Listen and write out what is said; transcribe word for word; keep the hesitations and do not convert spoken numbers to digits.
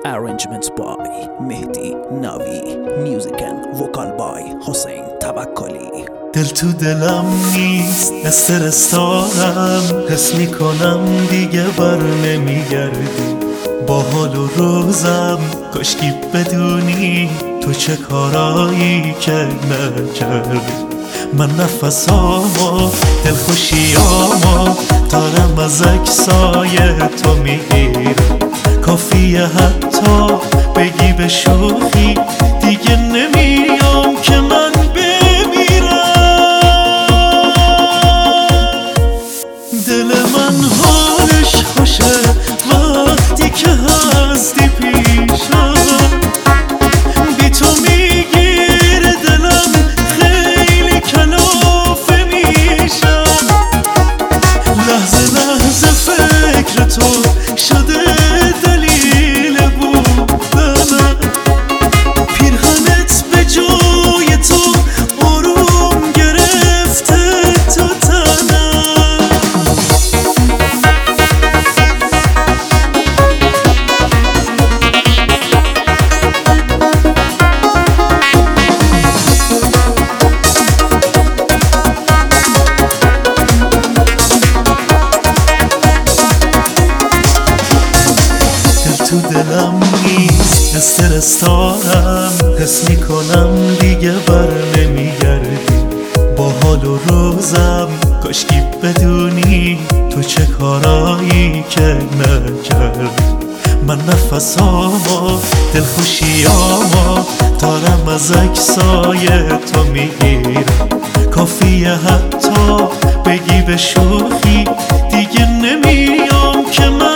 Arrangements by مهدی نوی. Music and vocal by حسین توکلی. دل تو دلم نیست، استرس دارم، حس میکنم دیگه بر نمیگردی. با حال و روزم کاشکی بدونی تو چه کارایی که نکردی. من نفسامو دلخوشیامو دارم از عکسای تو میگیرم. کافیه حتی بگی به شوخی دیگه نمیام که من بمیرم. دل من حالش خوشه وقتی که هستی پیشم. بی تو میگیره دلم خیلی کلافه میشم. لحظه لحظه فکر تو شده دلیل بودنم. پیرهنت به جای تو آروم گرفته تو تنم. تو دلم نیست، استرس دارم، حس میکنم دیگه بر نمیگردی. با حال و روزم کاشکی بدونی تو چه کارایی که نکردی. من نفسامو دلخوشیامو دارم از عکسای تو میگیرم. کافیه حتی بگی به شوخی دیگه نمیام که من